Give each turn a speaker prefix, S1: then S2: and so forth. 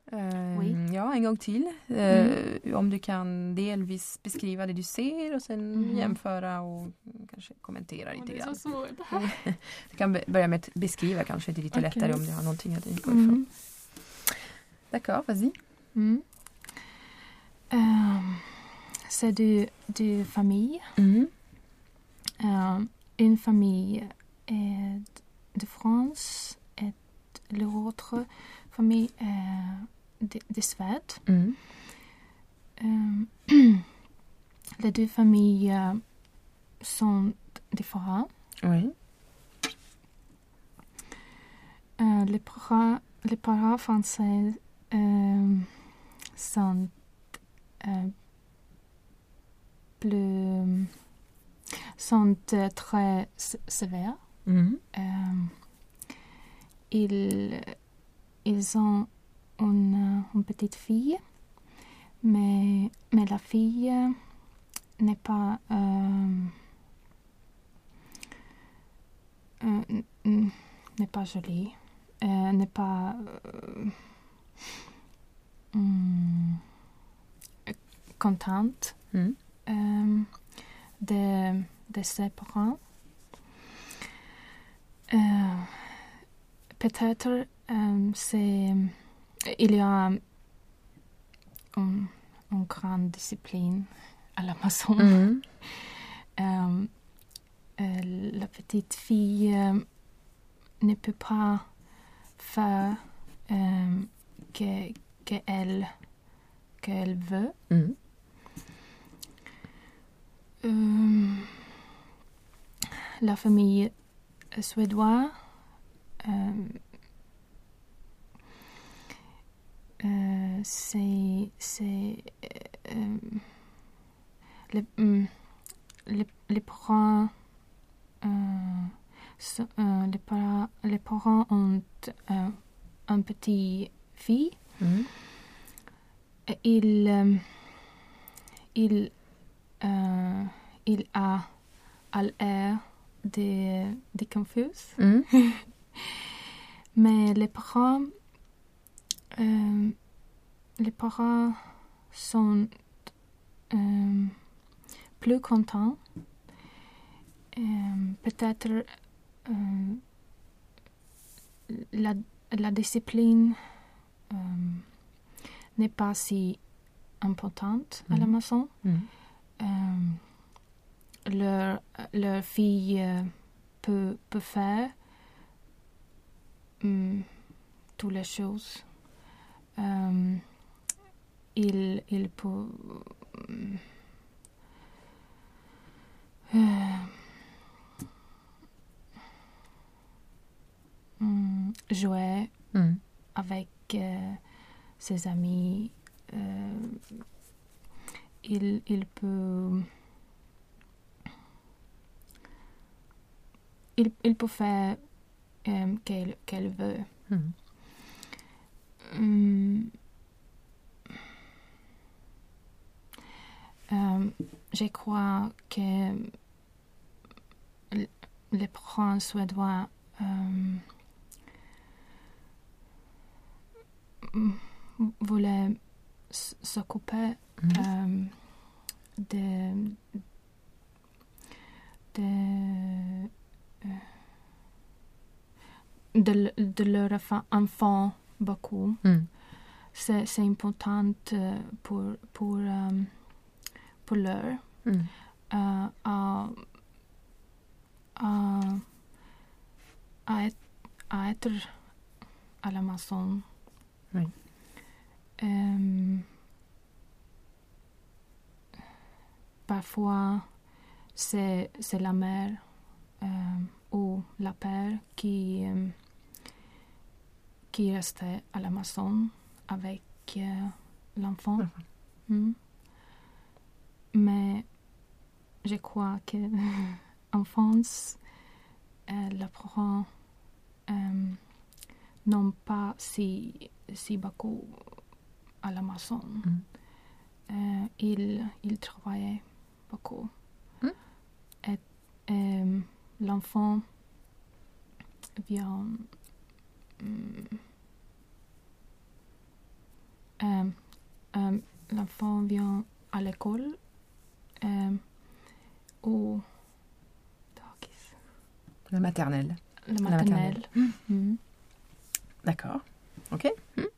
S1: Oui.
S2: Ja, en gång till. Om du kan delvis beskriva det du ser och sen jämföra och kanske kommentera lite grann.
S1: Det är så svårt det här.
S2: Du kan börja med att beskriva kanske, det är lite lättare om du har någonting att utgå
S1: Mm.
S2: ifrån. D'accord, vas-y.
S1: C'est du famille. Une famille est de France et l'autre famille est de Suède. Les deux familles sont différentes.
S2: Oui.
S1: Les parents français sont très sévères. Ils ont une petite fille, mais la fille n'est pas jolie, n'est pas contente de ses parents. Peut-être il y a une grande discipline à la maison. La petite fille ne peut pas faire qu'elle veut. La famille suédoise c'est les parents les parents ont un petit fille. Il a l'air de confus. Mais les parents sont plus contents. Peut-être la discipline n'est pas si importante à la maison. Leur fille peut faire toutes les choses. Il peut jouer avec ses amis. Il peut faire qu'elle veut. Je crois que les parents suédois voulaient s'occuper de leur enfant beaucoup. C'est important pour leur à être à la maison.
S2: Oui.
S1: Parfois, c'est la mère ou la père qui restait à la maison avec l'enfant. Mais je crois que en France, les parents n'ont pas si beaucoup à la maison. Ils travaillaient beaucoup. Et l'enfant vient l'enfant vient à l'école ou
S2: la maternelle.
S1: La maternelle.
S2: D'accord. Ok.